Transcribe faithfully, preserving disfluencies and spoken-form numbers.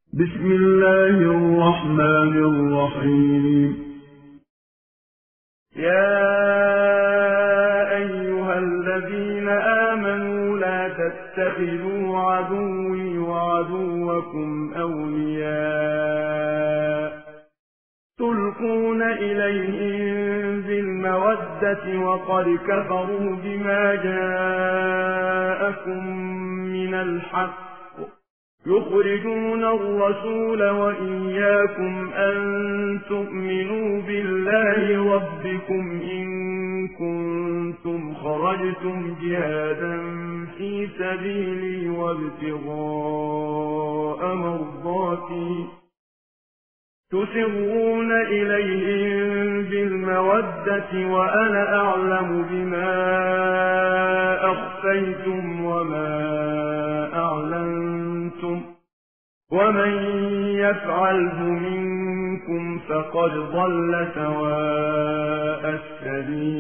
بسم الله الرحمن الرحيم. يا أيها الذين آمنوا لا تتخذوا عدوي وعدوكم أولياء تلقون إليهم بالمودة وقد كفروا بما جاءكم من الحق يخرجون الرسول وإياكم أن تؤمنوا بالله ربكم إن كنتم خرجتم جهادا في سبيلي وابتغاء مرضاتي تسرون إليهم بالمودة وأنا أعلم بما أخفيتم وما أعلنتم ومن يفعله منكم فقد ضل سواء السبيل.